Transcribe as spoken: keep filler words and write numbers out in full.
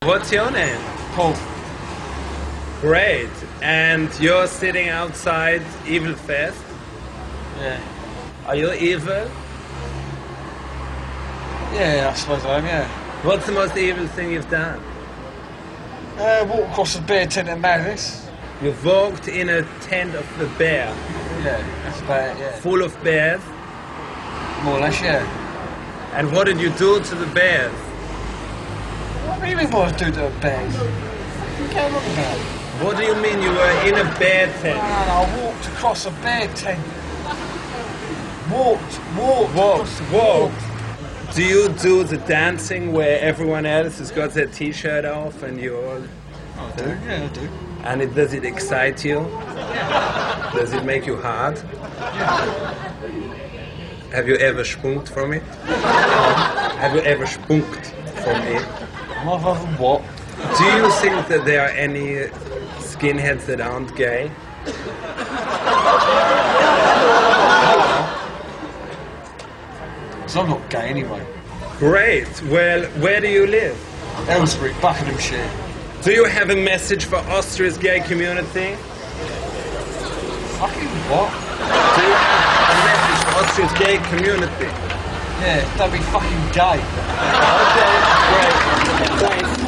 What's your name? Paul. Great. And you're sitting outside Evil Fest? Yeah. Are you evil? Yeah, I suppose I am, yeah. What's the most evil thing you've done? Uh, walk across the bear tent at Madness. You've walked in a tent of the bear. Yeah, that's about it, yeah. Full of bears? More or less, yeah. And what did you do to the bears? What do you mean what I do to the bears? What are you going on about? What do you mean you were in a bear tent? No, no, I walked across a bear tent. Walked, walked. Walked, walked. Do you do the dancing where everyone else has got their t-shirt off and you all... I do, yeah, I do. And it, does it excite you? Does it make you hard? Have you ever spunked from it? Have you ever spunked from it? Mother what? Do you think that there are any skinheads that aren't gay? Because I'm not gay anyway. Great. Well, where do you live? Aylesbury, Buckinghamshire. Do you have a message for Austria's gay community? Fucking what? Do you have a message for Austria's gay community? Yeah, don't be fucking gay. Okay, great. Thanks.